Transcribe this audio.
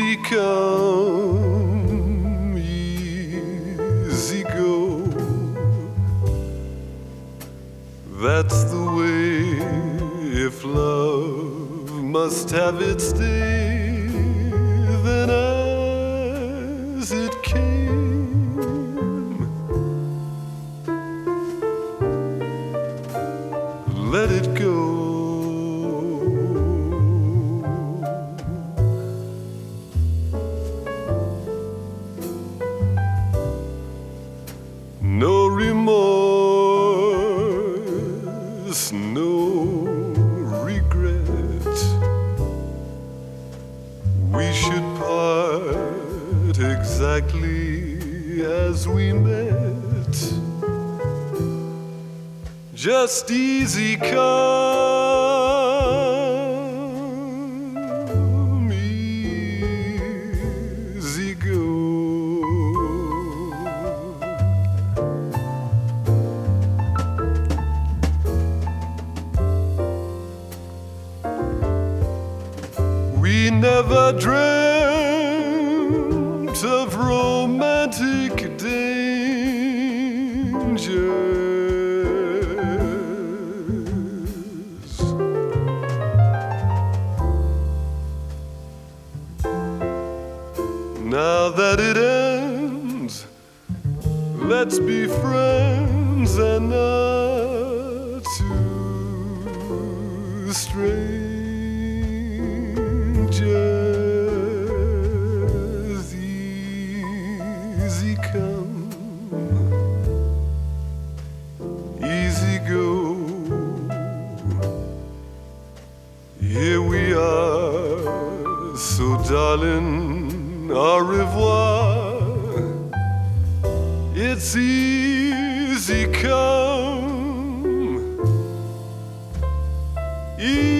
easy come, easy go. That's the way if love must have its day, then as it came, let it go. No remorse, no regret. We should part exactly as we met. Just easy come, easy go. We never dreamt of romantic dangers. Now that it ends, let's be friends and not too strangers. Easy come, easy go. Here we are, so darling, au revoir. It's easy come, easy